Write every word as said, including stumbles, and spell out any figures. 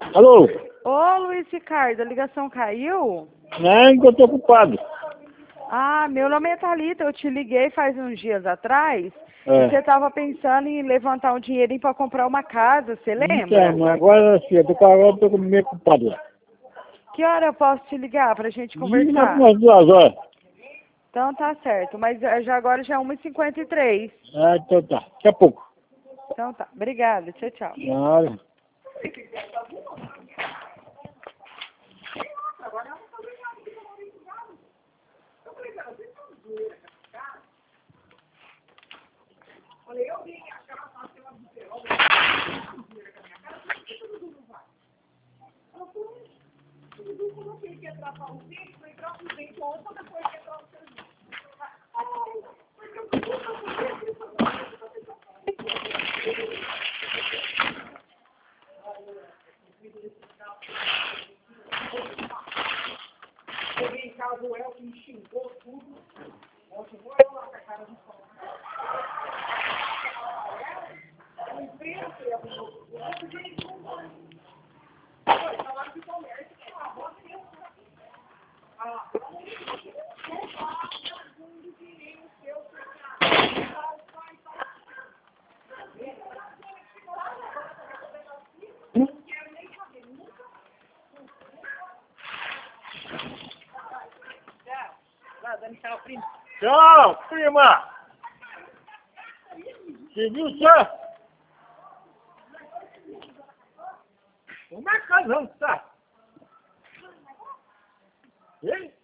Alô? Ô, Luiz Ricardo, a ligação caiu? Não, que eu tô ocupado. Ah, meu nome é Thalita, eu te liguei faz uns dias atrás É. e você estava pensando em levantar um dinheirinho para comprar uma casa, você lembra? Então, mas agora assim, eu tô, com- agora eu tô meio ocupado lá. Que hora eu posso te ligar pra gente Diga lá conversar? com umas duas horas. Então tá certo, mas eh, já agora já é uma e cinquenta e três. Ah, então tá. Daqui a pouco. Então tá, obrigada, tchau, tchau. Nada. Cheguei em casa, o Elton me xingou tudo. Ontem vou eu lá com a cara no sol. A imprensa e a gente não vai. Foi, falaram de comércio, que é uma boa criança. Ah, fundo dinheiro seu, não quero nem saber, nunca. Tchau, prima. Tchau, prima! Você viu só? Não marca não, tá? Ei?